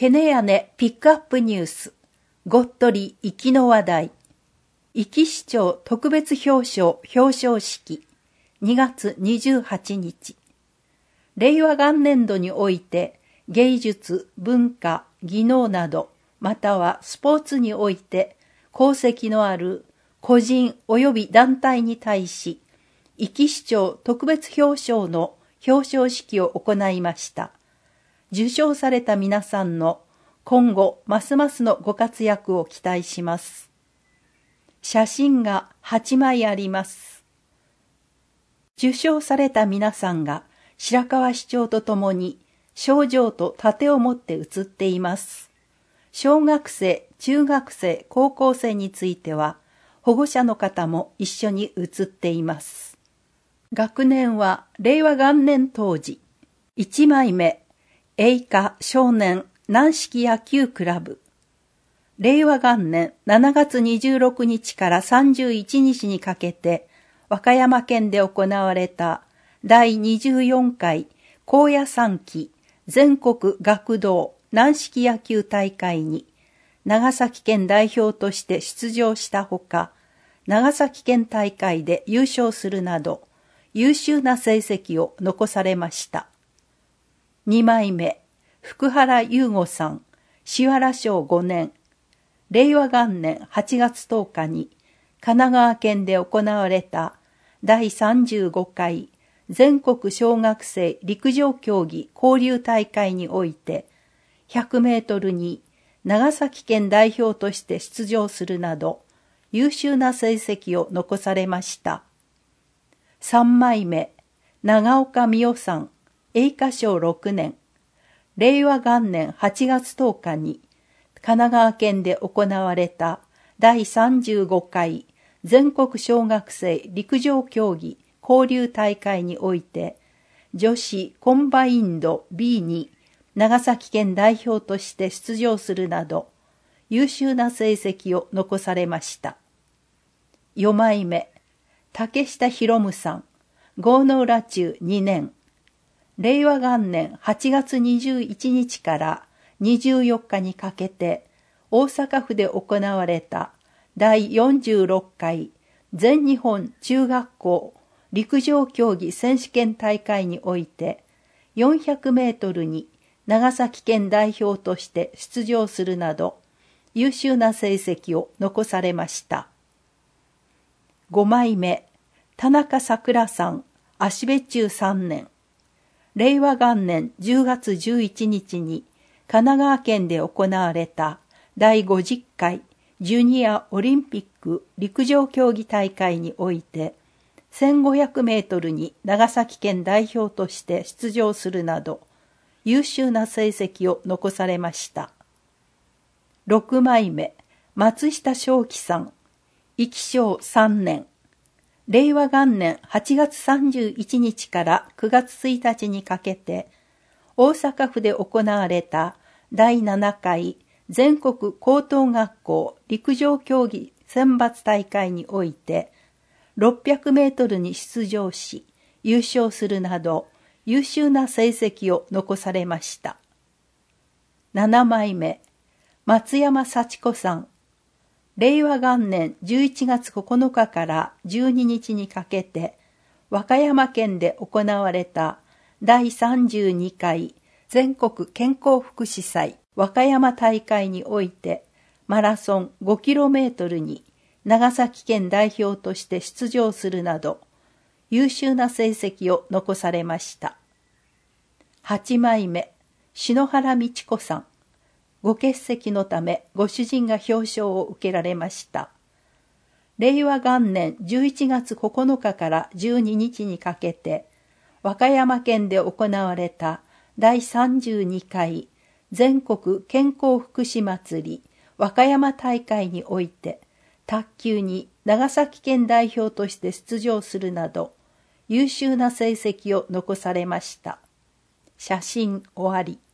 ケネヤネピックアップニュース、ごっとり行きの話題、壱岐市長特別表彰式、2月28日。令和元年度において、芸術、文化、技能など、またはスポーツにおいて、功績のある個人及び団体に対し、壱岐市長特別表彰の表彰式を行いました。受賞された皆さんの今後ますますのご活躍を期待します。写真が8枚あります。受賞された皆さんが白河市長と共に賞状と盾を持って写っています。小学生、中学生、高校生については保護者の方も一緒に写っています。学年は令和元年当時、1枚目、栄華少年軟式野球クラブ。令和元年7月26日から31日にかけて、和歌山県で行われた第24回高野山期全国学童軟式野球大会に、長崎県代表として出場したほか、長崎県大会で優勝するなど、優秀な成績を残されました。2枚目、福原優吾さん、檜原小5年。令和元年8月10日に、神奈川県で行われた第35回全国小学生陸上競技交流大会において、100メートルに長崎県代表として出場するなど、優秀な成績を残されました。3枚目、長岡美代さん、栄華小6年。令和元年8月10日に、神奈川県で行われた第35回全国小学生陸上競技交流大会において、女子コンバインド B に長崎県代表として出場するなど、優秀な成績を残されました。4枚目、竹下博夢さん、郷ノ浦中2年。令和元年8月21日から24日にかけて、大阪府で行われた第46回全日本中学校陸上競技選手権大会において、400メートルに長崎県代表として出場するなど、優秀な成績を残されました。5枚目、田中さくらさん、芦部中3年。令和元年10月11日に神奈川県で行われた第50回ジュニアオリンピック陸上競技大会において、1500メートルに長崎県代表として出場するなど、優秀な成績を残されました。6枚目、松下正樹さん、壱岐小3年。令和元年8月31日から9月1日にかけて、大阪府で行われた第7回全国高等学校陸上競技選抜大会において、600メートルに出場し、優勝するなど、優秀な成績を残されました。7枚目、松山幸子さん。令和元年11月9日から12日にかけて、和歌山県で行われた第32回全国健康福祉祭和歌山大会において、マラソン 5km に長崎県代表として出場するなど、優秀な成績を残されました。8枚目、篠原道子さん。ご欠席のためご主人が表彰を受けられました。令和元年11月9日から12日にかけて、和歌山県で行われた第32回全国健康福祉祭り和歌山大会において、卓球に長崎県代表として出場するなど、優秀な成績を残されました。写真終わり。